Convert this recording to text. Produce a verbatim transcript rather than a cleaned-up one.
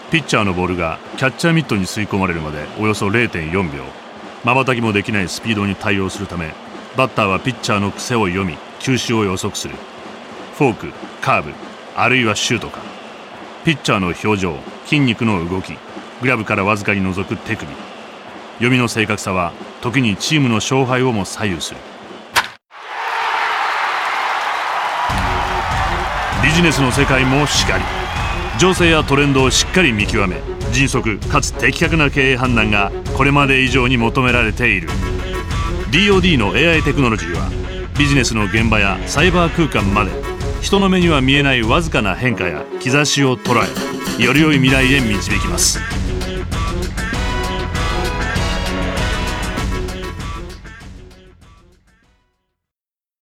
ピッチャーのボールがキャッチャーミットに吸い込まれるまでおよそ れいてんよんびょう、瞬きもできないスピードに対応するため、バッターはピッチャーの癖を読み球種を予測する。フォーク、カーブ、あるいはシュートか。ピッチャーの表情、筋肉の動き、グラブからわずかに覗く手首、読みの正確さは時にチームの勝敗をも左右する。ビジネスの世界もしかり、情勢やトレンドをしっかり見極め、迅速かつ的確な経営判断がこれまで以上に求められている。 ディーオーディー の エーアイ テクノロジーはビジネスの現場やサイバー空間まで人の目には見えないわずかな変化や兆しを捉え、より良い未来へ導きます。